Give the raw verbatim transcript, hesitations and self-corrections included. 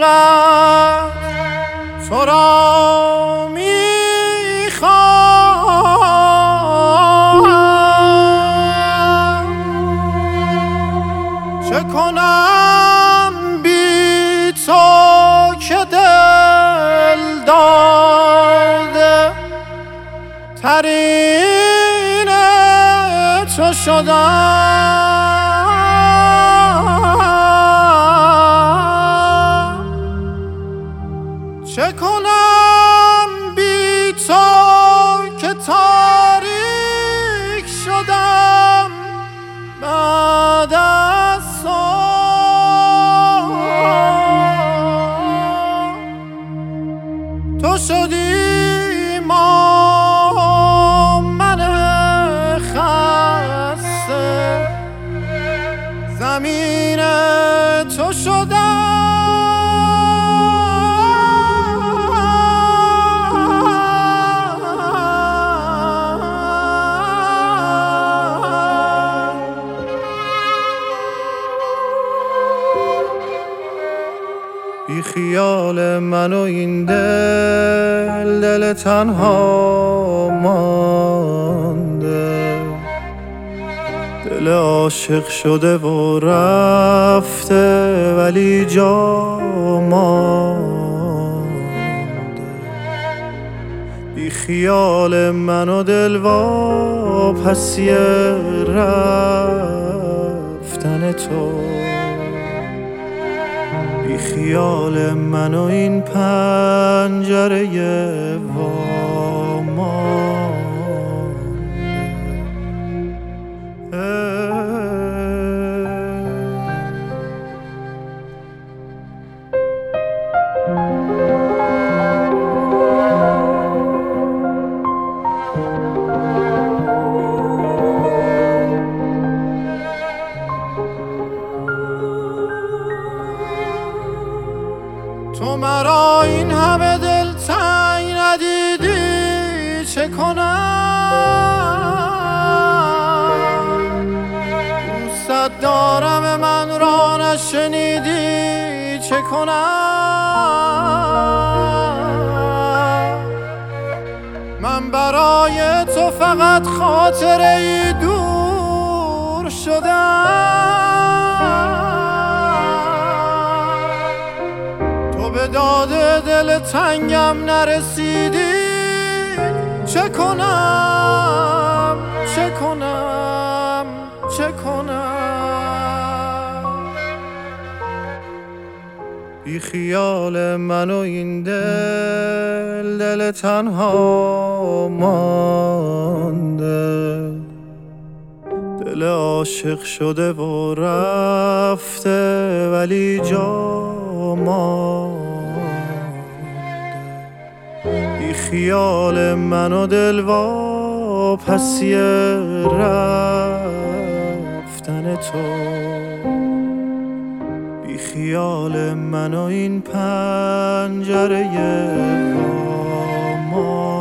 اینقدر تو را میخواهم، چه کنم بی تو که دل داده ترین تو شدم، چه کنم بی تو که تاریک شدم بعد از تو شدی ما من خسته، زمین تو شدم، بی خیال من و این دل دل تنها مانده، دل عاشق شده و رفته ولی جا مانده، بی خیال من و دل واپسی رفتن تو، بی خیال من و این پنجره وامانده. تو مرا این همه دل تنگ ندیدی، چه کنم؟ دوست دارم من را نشنیدی، چه کنم؟ من برای تو فقط خاطره ای دور شدم، به داد دل تنگم نرسیدی، چه کنم چه کنم چه کنم؟ بی خیال من و این دل دل تنها مانده، دل عاشق شده و رفته ولی جا مانده، بی خیال من و دل واپسی رفتن تو، بی خیال من و این پنجره وامانده.